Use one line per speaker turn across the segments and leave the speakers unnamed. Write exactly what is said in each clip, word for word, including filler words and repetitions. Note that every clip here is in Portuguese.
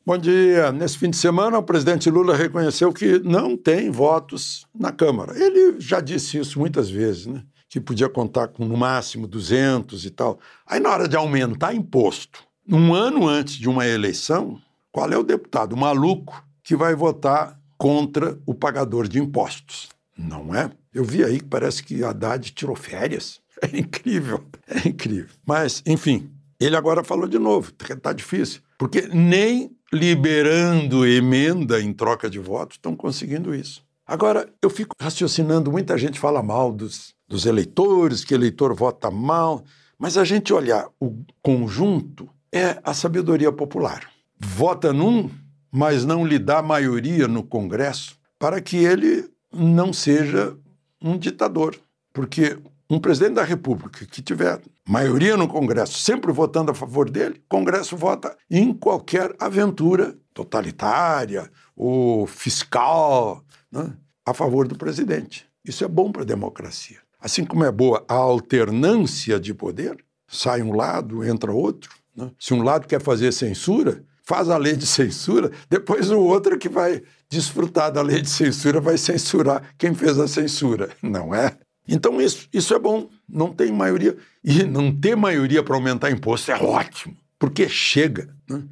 Bom dia. Nesse fim de semana, o presidente Lula reconheceu que não tem votos na Câmara. Ele já disse isso muitas vezes, né? Que podia contar com, no máximo, duzentos e tal. Aí, na hora de aumentar imposto, um ano antes de uma eleição, qual é o deputado maluco que vai votar contra o pagador de impostos? Não é? Eu vi aí que parece que Haddad tirou férias. É incrível, é incrível. Mas, enfim, ele agora falou de novo, que tá difícil, porque nem liberando emenda em troca de votos estão conseguindo isso. Agora, eu fico raciocinando, muita gente fala mal dos, dos eleitores, que eleitor vota mal, mas a gente olhar o conjunto é a sabedoria popular. Vota num, mas não lhe dá maioria no Congresso para que ele não seja um ditador. Porque um presidente da República que tiver maioria no Congresso, sempre votando a favor dele, o Congresso vota em qualquer aventura totalitária ou fiscal, né, a favor do presidente. Isso é bom para a democracia. Assim como é boa a alternância de poder, sai um lado, entra outro. Né? Se um lado quer fazer censura, faz a lei de censura, depois o outro que vai desfrutar da lei de censura vai censurar quem fez a censura, não é? Então isso, isso é bom, não tem maioria. E não ter maioria para aumentar imposto é ótimo, porque chega. Né?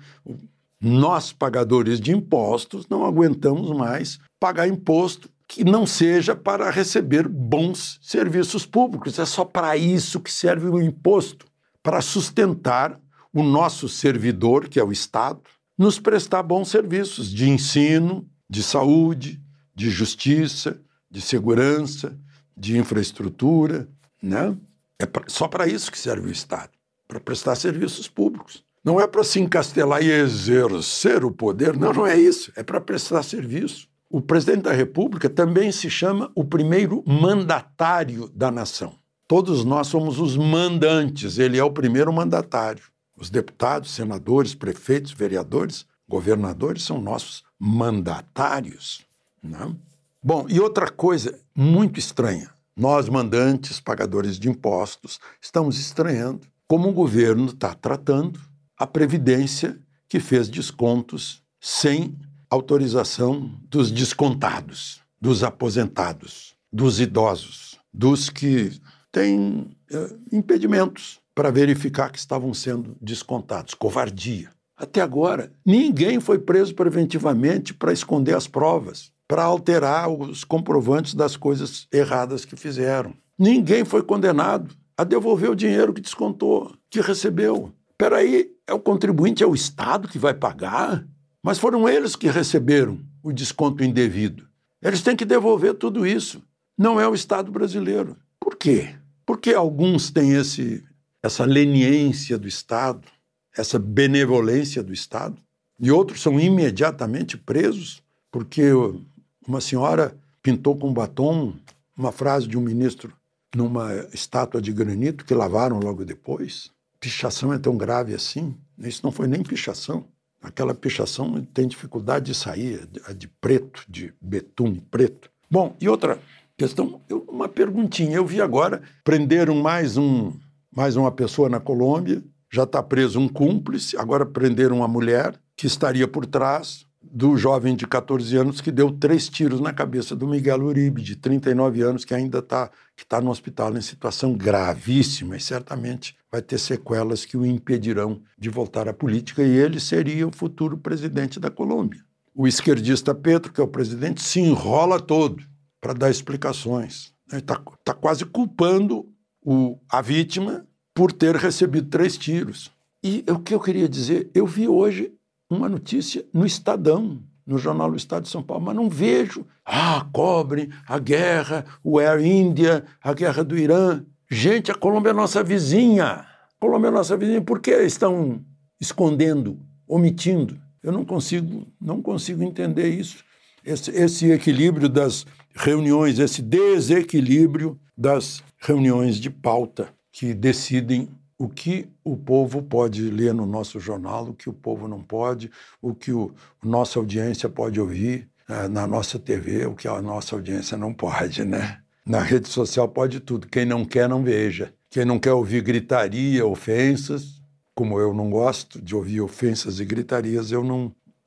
Nós, pagadores de impostos, não aguentamos mais pagar imposto que não seja para receber bons serviços públicos. É só para isso que serve o imposto, para sustentar o nosso servidor, que é o Estado, nos prestar bons serviços de ensino, de saúde, de justiça, de segurança, de infraestrutura, né? É pra, só para isso que serve o Estado, para prestar serviços públicos. Não é para se encastelar e exercer o poder, não, não é isso, é para prestar serviço. O presidente da República também se chama o primeiro mandatário da nação. Todos nós somos os mandantes, ele é o primeiro mandatário. Os deputados, senadores, prefeitos, vereadores, governadores são nossos mandatários, né? Bom, e outra coisa muito estranha, nós mandantes, pagadores de impostos, estamos estranhando como o governo está tratando a Previdência que fez descontos sem autorização dos descontados, dos aposentados, dos idosos, dos que têm eh, impedimentos para verificar que estavam sendo descontados. Covardia. Até agora, ninguém foi preso preventivamente para esconder as provas, para alterar os comprovantes das coisas erradas que fizeram. Ninguém foi condenado a devolver o dinheiro que descontou, que recebeu. Espera aí, é o contribuinte, é o Estado que vai pagar? Mas foram eles que receberam o desconto indevido. Eles têm que devolver tudo isso. Não é o Estado brasileiro. Por quê? Porque alguns têm esse, essa leniência do Estado, essa benevolência do Estado, e outros são imediatamente presos porque uma senhora pintou com batom uma frase de um ministro numa estátua de granito que lavaram logo depois. Pichação é tão grave assim? Isso não foi nem pichação. Aquela pichação tem dificuldade de sair, é de preto, de betume preto. Bom, e outra questão, eu, uma perguntinha. Eu vi agora, prenderam mais, um, mais uma pessoa na Colômbia, já está preso um cúmplice, agora prenderam uma mulher que estaria por trás do jovem de catorze anos que deu três tiros na cabeça do Miguel Uribe, de trinta e nove anos, que ainda está que tá no hospital em situação gravíssima e certamente vai ter sequelas que o impedirão de voltar à política e ele seria o futuro presidente da Colômbia. O esquerdista Petro, que é o presidente, se enrola todo para dar explicações. Ele está tá quase culpando o, a vítima por ter recebido três tiros. E o que eu queria dizer, eu vi hoje uma notícia no Estadão, no jornal do Estado de São Paulo, mas não vejo, ah, cobrem a guerra, o Air India, a guerra do Irã. Gente, a Colômbia é nossa vizinha. A Colômbia é nossa vizinha, por que estão escondendo, omitindo? Eu não consigo, não consigo entender isso. Esse, esse equilíbrio das reuniões, esse desequilíbrio das reuniões de pauta que decidem o que o povo pode ler no nosso jornal, o que o povo não pode, o que a nossa audiência pode ouvir é, na nossa T V, o que a nossa audiência não pode, né? Na rede social pode tudo. Quem não quer, não veja. Quem não quer ouvir gritaria, ofensas, como eu não gosto de ouvir ofensas e gritarias, eu não,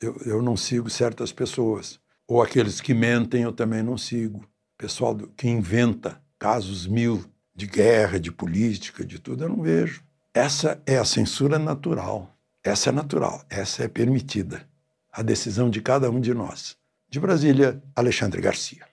eu, eu não sigo certas pessoas. Ou aqueles que mentem eu também não sigo. Pessoal do, que inventa casos mil de guerra, de política, de tudo, eu não vejo. Essa é a censura natural. Essa é natural, essa é permitida. A decisão de cada um de nós. De Brasília, Alexandre Garcia.